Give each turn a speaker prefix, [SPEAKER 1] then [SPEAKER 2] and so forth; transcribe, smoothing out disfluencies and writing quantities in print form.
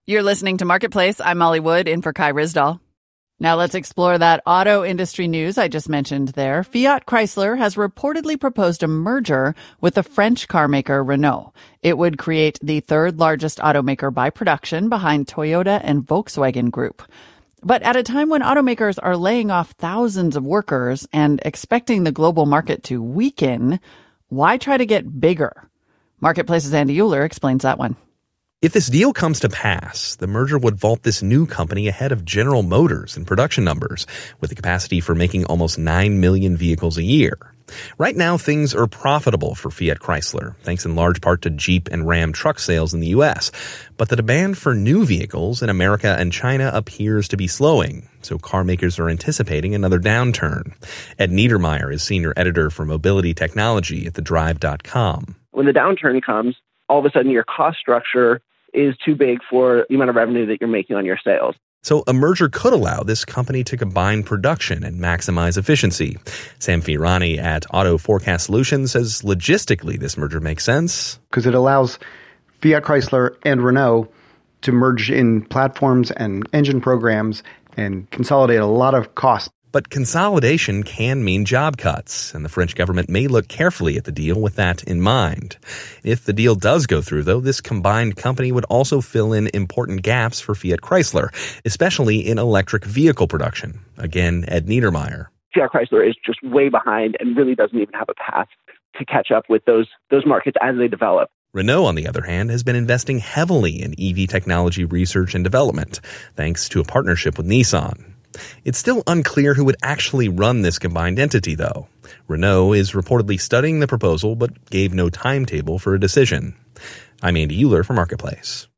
[SPEAKER 1] You're listening to Marketplace. I'm Molly Wood, in for Kai Ryssdal. Now let's explore that auto industry news I just mentioned there. Fiat Chrysler has reportedly proposed a merger with the French carmaker Renault. It would create the third largest automaker by production behind Toyota and Volkswagen Group. But at a time when automakers are laying off thousands of workers and expecting the global market to weaken, why try to get bigger? Marketplace's Andy Euler explains that one.
[SPEAKER 2] If this deal comes to pass, the merger would vault this new company ahead of General Motors in production numbers, with the capacity for making almost 9 million vehicles a year. Right now, things are profitable for Fiat Chrysler, thanks in large part to Jeep and Ram truck sales in the U.S. But the demand for new vehicles in America and China appears to be slowing, so car makers are anticipating another downturn. Ed Niedermeyer is senior editor for mobility technology at thedrive.com.
[SPEAKER 3] When the downturn comes, all of a sudden your cost structure is too big for the amount of revenue that you're making on your sales.
[SPEAKER 2] So a merger could allow this company to combine production and maximize efficiency. Sam Firani at Auto Forecast Solutions says logistically this merger makes sense.
[SPEAKER 4] Because it allows Fiat Chrysler and Renault to merge in platforms and engine programs and consolidate a lot of costs.
[SPEAKER 2] But consolidation can mean job cuts, and the French government may look carefully at the deal with that in mind. If the deal does go through, though, this combined company would also fill in important gaps for Fiat Chrysler, especially in electric vehicle production. Again, Ed Niedermeyer.
[SPEAKER 3] Fiat Chrysler is just way behind and really doesn't even have a path to catch up with those markets as they develop.
[SPEAKER 2] Renault, on the other hand, has been investing heavily in EV technology research and development, thanks to a partnership with Nissan. It's still unclear who would actually run this combined entity, though. Renault is reportedly studying the proposal, but gave no timetable for a decision. I'm Andy Euler for Marketplace.